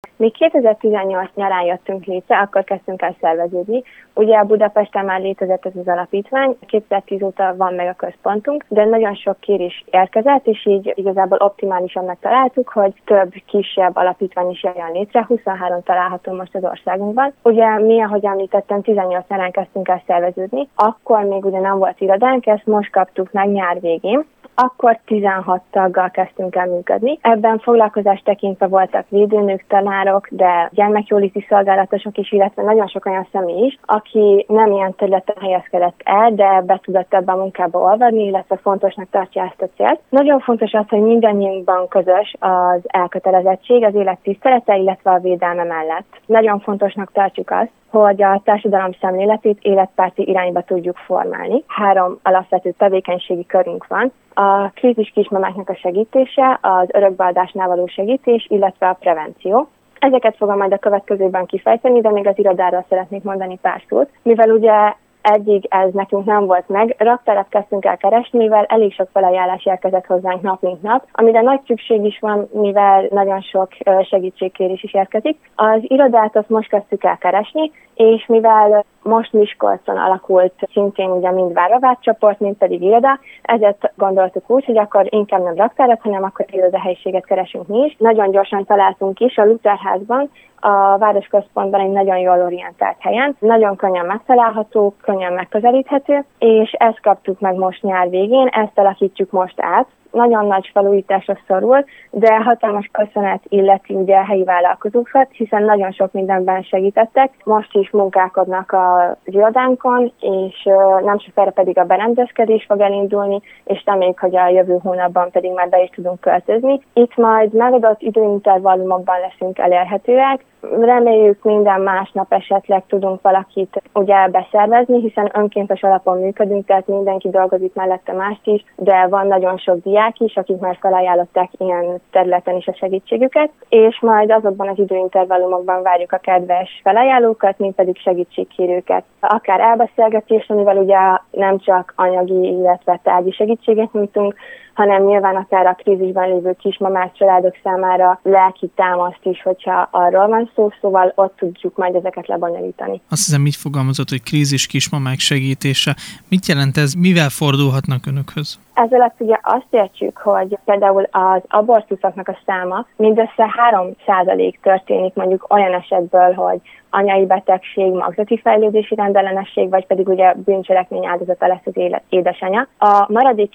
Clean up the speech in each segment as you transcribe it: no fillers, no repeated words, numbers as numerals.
Mi 2018 nyarán jöttünk létre, akkor kezdtünk el szerveződni. Ugye Budapesten már létezett ez az alapítvány, 2010 óta van meg a központunk, de nagyon sok kérés érkezett, és így igazából optimálisan megtaláltuk, hogy több kisebb alapítvány is jöjjön létre, 23 található most az országunkban. Ugye mi, ahogy említettem, 18 nyarán kezdtünk el szerveződni, akkor még ugye nem volt irodánk, ezt most kaptuk meg nyár végén. Akkor 16 taggal kezdtünk el működni. Ebben foglalkozást tekintve voltak védőnők, tanárok, de gyermekjóléti szolgálatosok is, illetve nagyon sok olyan személy is, aki nem ilyen területen helyezkedett el, de be tudott ebben a munkába olvadni, illetve fontosnak tartja ezt a célt. Nagyon fontos az, hogy mindannyiunkban közös az elkötelezettség, az élet tisztelete, illetve a védelme mellett. Nagyon fontosnak tartjuk azt, hogy a társadalom szemléletét életpárti irányba tudjuk formálni. 3 alapvető tevékenységi körünk van. A krízis kismamáknak a segítése, az örökbeadásnál való segítés, illetve a prevenció. Ezeket fogom majd a következőben kifejteni, de még az irodáról szeretnék mondani pár szót. Mivel ugye eddig ez nekünk nem volt meg, raktárat kezdtünk el keresni, mivel elég sok felajánlás érkezett hozzánk nap mint nap, amire nagy szükség is van, mivel nagyon sok segítségkérés is érkezik. Az irodát azt most kezdtük el keresni, és mivel most Miskolcon alakult szintén ugye mind vállalatcsoport, mind pedig iroda, ezért gondoltuk úgy, hogy akkor inkább nem raktárat, hanem akkor irodahelyiséget keresünk mi is. Nagyon gyorsan találtunk is a Lutherházban, a városközpontban egy nagyon jól orientált helyen, nagyon könnyen megtalálható, könnyen megközelíthető, és ezt kaptuk meg most nyár végén, ezt alakítjuk most át. Nagyon nagy felújításra szorul, de hatalmas köszönet illeti ugye a helyi vállalkozókat, hiszen nagyon sok mindenben segítettek. Most is munkálkodnak az irodánkon, és nem sokára pedig a berendezkedés fog elindulni, és reméljük, hogy a jövő hónapban pedig már be is tudunk költözni. Itt majd megadott időintervallumokban leszünk elérhetőek. Reméljük minden másnap esetleg tudunk valakit ugye beszervezni, hiszen önkéntes alapon működünk, tehát mindenki dolgozik mellette mást is, de van nagyon sok diák is, akik már felajánlották ilyen területen is a segítségüket, és majd azokban az időintervallumokban várjuk a kedves felajánlókat, mint pedig segítségkérőket. Akár elbeszélgetés, amivel ugye nem csak anyagi, illetve tárgyi segítséget nyújtunk, hanem nyilván akár a krízisben lévő kismamák családok számára lelki támaszt is, hogyha arról van szó, szóval ott tudjuk majd ezeket lebonyolítani. Azt hiszem, így fogalmazott, hogy krízis kismamák segítése. Mit jelent ez? Mivel fordulhatnak önökhöz? Ezzel azt ugye azt értjük, hogy például az abortuszoknak a száma mindössze 3% történik mondjuk olyan esetből, hogy anyai betegség, magzati fejlődési rendellenesség, vagy pedig ugye bűncselekmény áldozata lesz az édesanyja. A maradék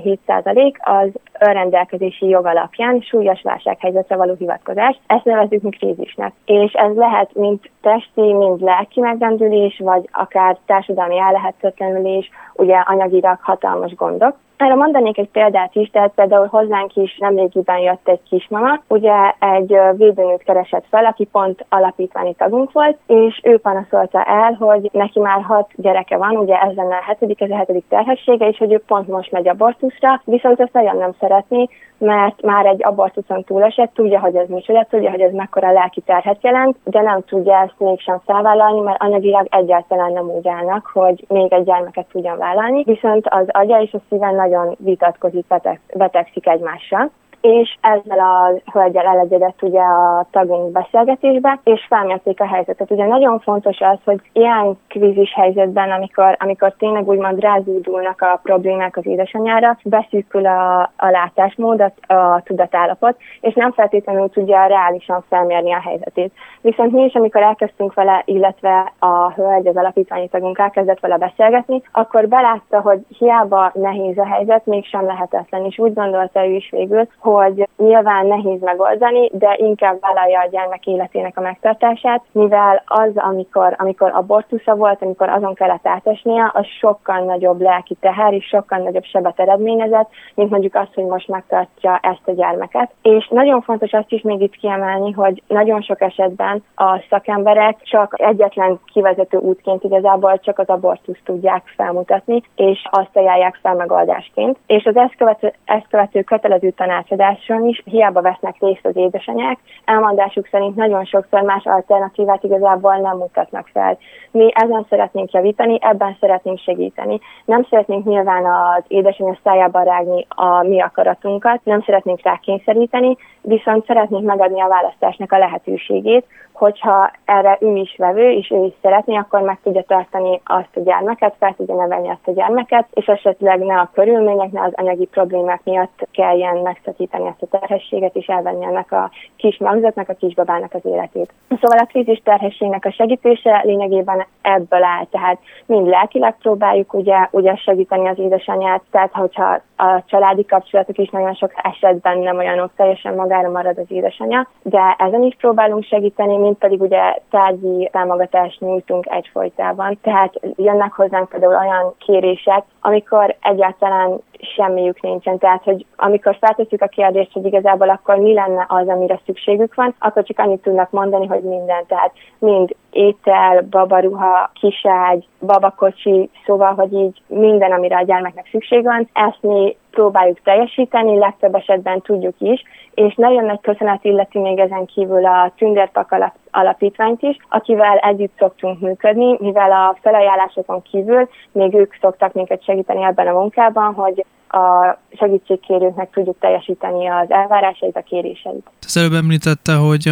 97% az önrendelkezési jog alapján súlyos válsághelyzetre való hivatkozás. Ezt nevezzük mi krízisnek. És ez lehet mind testi, mind lelki megrendülés, vagy akár társadalmi ellehetetlenülés, ugye anyagilag hatalmas gondok. Erre mondanék egy példát is, tehát például hozzánk is nemrégiben jött egy kismama, ugye egy védőnőt keresett fel, aki pont alapítványi tagunk volt, és ő panaszolta el, hogy neki már 6 gyereke van, ugye ez lenne a 7. terhessége, és hogy ő pont most megy abortuszra, viszont ezt nagyon nem szeretné, mert már egy abortuszon túlesett, tudja, hogy ez micsoda, tudja, hogy ez mekkora lelki terhet jelent, de nem tudja ezt mégsem felvállalni, mert anyagilag egyáltalán nem úgy állnak, hogy még egy gyermeket tudjon vállalni, viszont az agya és a szíve nagyon vitatkozik, betegszik egymással. És ezzel a hölgyel elegyedett ugye a tagunk beszélgetésbe, és felmérték a helyzetet. Ugye nagyon fontos az, hogy ilyen krízis helyzetben, amikor tényleg úgymond rázúdulnak a problémák az édesanyjára, beszűkül a látásmód, a tudatállapot, és nem feltétlenül tudja reálisan felmérni a helyzetét. Viszont mi is, amikor elkezdtünk vele, illetve a hölgy, az alapítványi tagunk elkezdett vele beszélgetni, akkor belátta, hogy hiába nehéz a helyzet, mégsem lehetetlen, és úgy gondolta ő is végül, hogy nyilván nehéz megoldani, de inkább vállalja a gyermek életének a megtartását, mivel az, amikor abortusza volt, amikor azon kellett átesnie, az sokkal nagyobb lelki teher és sokkal nagyobb sebet eredményezett, mint mondjuk az, hogy most megtartja ezt a gyermeket. És nagyon fontos azt is még itt kiemelni, hogy nagyon sok esetben a szakemberek csak egyetlen kivezető útként igazából csak az abortuszt tudják felmutatni, és azt ajánlják fel megoldásként. És az ezt követő kötelező tanácsadás elmondáson is hiába vesznek részt az édesanyák, elmondásuk szerint nagyon sokszor más alternatívát igazából nem mutatnak fel. Mi ezen szeretnénk javítani, ebben szeretnénk segíteni. Nem szeretnénk nyilván az édesanyja szájába rágni a mi akaratunkat, nem szeretnénk rákényszeríteni, viszont szeretnénk megadni a választásnak a lehetőségét, hogyha erre ő is vevő, és ő is szeretné, akkor meg tudja tartani azt a gyermeket, fel tudja nevelni azt a gyermeket, és esetleg ne a körülmények, ne az anyagi problémák miatt kelljen megszakítani ezt a terhességet, és elvenni ennek a kis magzatnak, a kisbabának az életét. Szóval a krízis terhességnek a segítése lényegében ebből áll, tehát mind lelkileg próbáljuk ugye segíteni az édesanyát, tehát hogyha a családi kapcsolatok is nagyon sok esetben nem olyanok, teljesen magára marad az édesanyja, de ezen is próbálunk segíteni, mint pedig ugye tárgyi támogatást nyújtunk egyfolytában. Tehát jönnek hozzánk például olyan kérések, amikor egyáltalán semmiük nincsen. Tehát, hogy amikor feltesszük a kérdést, hogy igazából akkor mi lenne az, amire szükségük van, akkor csak annyit tudnak mondani, hogy minden. Tehát mind étel, babaruha, kiságy, babakocsi, szóval, hogy így minden, amire a gyermeknek szükség van, ezt mi próbáljuk teljesíteni, legtöbb esetben tudjuk is, és nagyon nagy köszönet illeti még ezen kívül a Tündérpak alapítványt is, akivel együtt szoktunk működni, mivel a felajánlásokon kívül még ők szoktak minket segíteni ebben a munkában, hogy a segítségkérőknek tudjuk teljesíteni az elvárásait, a kéréseit. Az előbb említette, hogy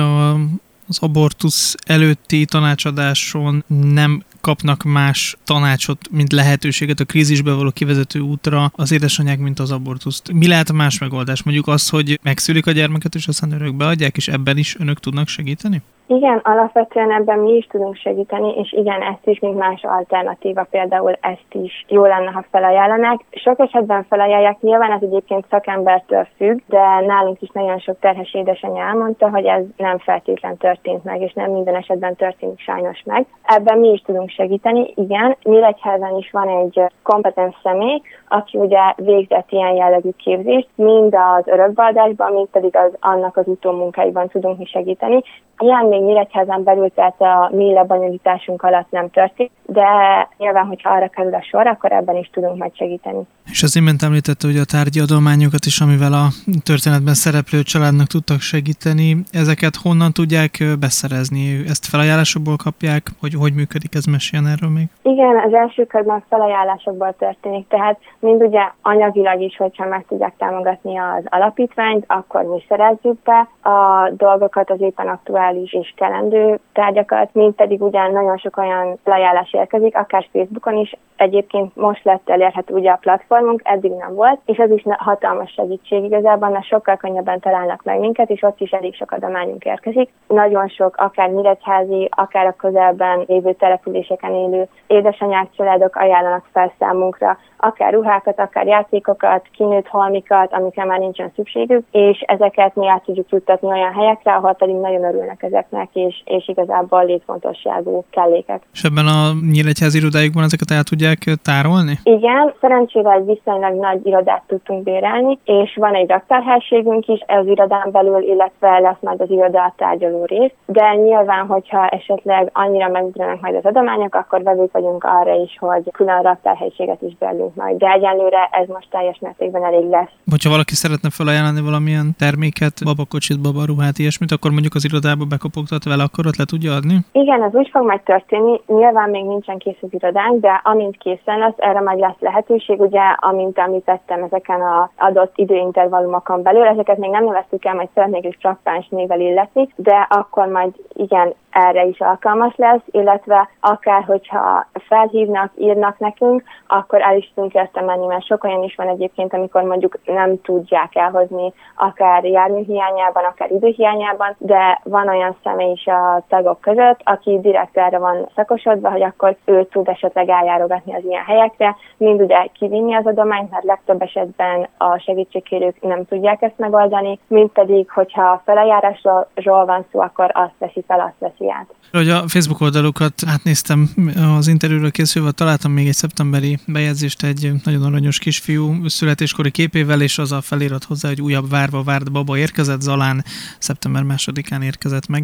az abortusz előtti tanácsadáson nem kapnak más tanácsot, mint lehetőséget a krízisbe való kivezető útra az édesanyák, mint az abortuszt. Mi lehet a más megoldás? Mondjuk az, hogy megszülik a gyermeket, és aztán örökbe adják, és ebben is önök tudnak segíteni? Igen, alapvetően ebben mi is tudunk segíteni, és igen, ezt is, mint más alternatíva, például ezt is jó lenne, ha felajánlanák. Sok esetben felajánlják, nyilván ez egyébként szakembertől függ, de nálunk is nagyon sok terhes édesanyja elmondta, hogy ez nem feltétlen történt meg, és nem minden esetben történik sajnos meg. Ebben mi is tudunk segíteni, igen. Nyíregyházán is van egy kompetens személy, aki ugye végzett ilyen jellegű képzést, mind az örökbeadásban, mind pedig annak az utómunkáiban tudunk mi segíteni. Ilyen még Nyíregyházán belül, tehát a mi lebonyolításunk alatt nem történt, de nyilván, hogyha arra kerül a sor, akkor ebben is tudunk majd segíteni. És az imént említette, hogy a tárgyi adományokat is, amivel a történetben szereplő családnak tudtak segíteni, ezeket honnan tudják beszerezni? Ezt felajánlásokból kapják? Hogy működik ez? Meséljen erről még? Igen, az első körben felajánlásokból történik, tehát mind ugye anyagilag is, hogyha meg tudják támogatni az alapítványt, akkor mi szerezzük be a dolgokat, az éppen aktuális és kelendő tárgyakat, mint pedig ugyan nagyon sok olyan felajánlás érkezik, akár Facebookon is. Egyébként most lett elérhető ugye a platformunk, eddig nem volt, és ez is hatalmas segítség igazából, mert sokkal könnyebben találnak meg minket, és ott is elég sok adományunk érkezik. Nagyon sok, akár nyíregyházi, akár a közelben lévő településeken élő édesanyák, családok ajánlanak fel számunkra, akár ruhákat, akár játékokat, kinőtt holmikat, amikre már nincsen szükségük, és ezeket mi át tudjuk juttatni olyan helyekre, ahol pedig nagyon örülnek ezeknek, és igazából létfontosságú kellékek. És ebben a nyíregyházi irodájukban ezeket el tudják tárolni? Igen, szerencsére egy viszonylag nagy irodát tudtunk bérelni, és van egy raktárhelységünk is az irodán belül, illetve lesz majd az iroda tárgyaló rész, de nyilván, hogyha esetleg annyira megugranak majd az adományok, akkor vevők vagyunk arra is, hogy külön raktárhelyiséget is bérlünk majd, de egyelőre ez most teljes mértékben elég lesz. Hogyha valaki szeretne felajánlani valamilyen terméket, babakocsit, babaruhát, ilyesmit, akkor mondjuk az irodába bekopogtat vele, akkor ott le tudja adni? Igen, ez úgy fog majd történni, nyilván még nincsen kész az irodánk, de amint készen lesz, erre majd lesz lehetőség, ugye, amint említettem, ezeken az adott időintervallumokon belül, ezeket még nem neveztük el, majd szeretnék egy frappáns névvel illetni, de akkor majd igen, erre is alkalmas lesz, illetve akár, hogyha felhívnak, írnak nekünk, akkor el is tudunk érte menni, mert sok olyan is van egyébként, amikor mondjuk nem tudják elhozni, akár járműhiányában, akár időhiányában, de van olyan személy is a tagok között, aki direkt erre van szakosodva, hogy akkor ő tud esetleg eljárogatni az ilyen helyekre, mind ugye kivinni az adományt, mert legtöbb esetben a segítségkérők nem tudják ezt megoldani, mind pedig, hogyha a felajánlásról van szó, akkor azt veszi fel, azt veszi át. Hogy a Facebook oldalukat átnéztem az interjúra készülve, találtam még egy szeptemberi bejegyzést egy nagyon aranyos kisfiú születéskori képével, és az a felirat hozzá, hogy újabb várva várt baba érkezett, Zalán szeptember 2-án érkezett meg.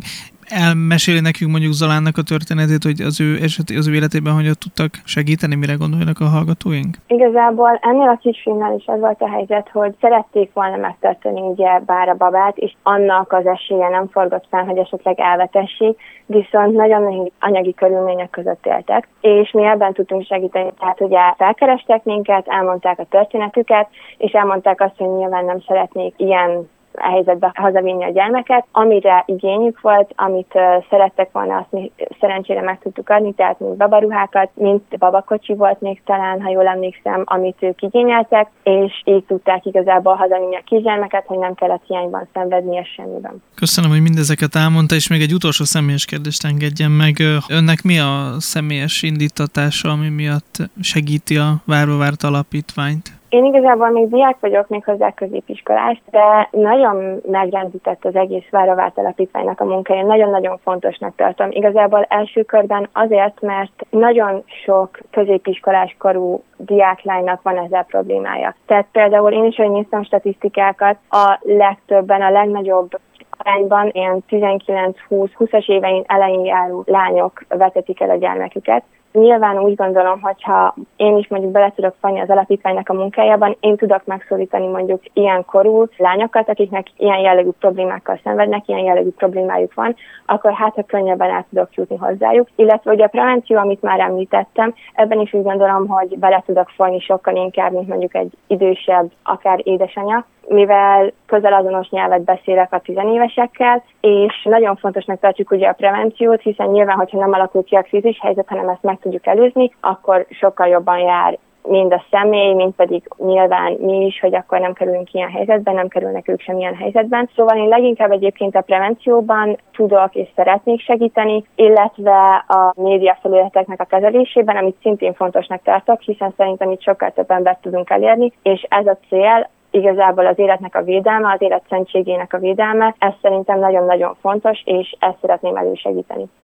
elmeséli nekünk mondjuk Zolánnak a történetét, hogy az ő életében hogyan tudtak segíteni, mire gondoljanak a hallgatóink? Igazából ennél a kisfilmnél is az volt a helyzet, hogy szerették volna megtartani ugye bár a babát, és annak az esélye nem forgott fel, hogy esetleg elvetessék, viszont nagyon nehéz anyagi körülmények között éltek, és mi ebben tudtunk segíteni. Tehát ugye felkerestek minket, elmondták a történetüket, és elmondták azt, hogy nyilván nem szeretnék ilyen helyzetbe hazavinni a gyermeket. Amire igényük volt, amit szerettek volna, azt mi szerencsére meg tudtuk adni, tehát mint babaruhákat, mint babakocsi volt még talán, ha jól emlékszem, amit ők igényeltek, és így tudták igazából hazavinni a kisgyermeket, hogy nem kellett hiányban szenvednie semmiben. Köszönöm, hogy mindezeket elmondta, és még egy utolsó személyes kérdést engedjen meg. Önnek mi a személyes indítatása, ami miatt segíti a Várva Várt Alapítványt? Én igazából még diák vagyok, még hozzá középiskolás, de nagyon megrendített az egész Várva Várt Alapítványnak a munkája. Nagyon-nagyon fontosnak tartom. Igazából első körben azért, mert nagyon sok középiskolás korú diáklánynak van ezzel problémája. Tehát például én is, hogy néztem statisztikákat, a legtöbben, a legnagyobb arányban ilyen 19-20-as évein elején járó lányok vetetik el a gyermeküket. Nyilván úgy gondolom, hogyha én is mondjuk bele tudok fanni az alapítványnak a munkájában, én tudok megszólítani mondjuk ilyen korú lányokat, akiknek ilyen jellegű problémákkal szenvednek, ilyen jellegű problémájuk van, akkor hát ha könnyebben el tudok jutni hozzájuk. Illetve ugye a prevenció, amit már említettem, ebben is úgy gondolom, hogy bele tudok folyni sokkal inkább, mint mondjuk egy idősebb, akár édesanyja, mivel közelazonos nyelvet beszélek a tizenévesekkel, és nagyon fontosnak tartjuk ugye a prevenciót, hiszen nyilván, hogyha nem alakul ki a krízis helyzet, hanem ezt meg tudjuk előzni, akkor sokkal jobban jár mind a személy, mind pedig nyilván mi is, hogy akkor nem kerülünk ilyen helyzetben, nem kerülnek ők sem ilyen helyzetben. Szóval én leginkább egyébként a prevencióban tudok és szeretnék segíteni, illetve a médiafelületeknek a kezelésében, amit szintén fontosnak tartok, hiszen szerintem itt sokkal több embert tudunk elérni, és ez a cél, igazából az életnek a védelme, az élet szentségének a védelme, ez szerintem nagyon-nagyon fontos, és ezt szeretném elősegíteni.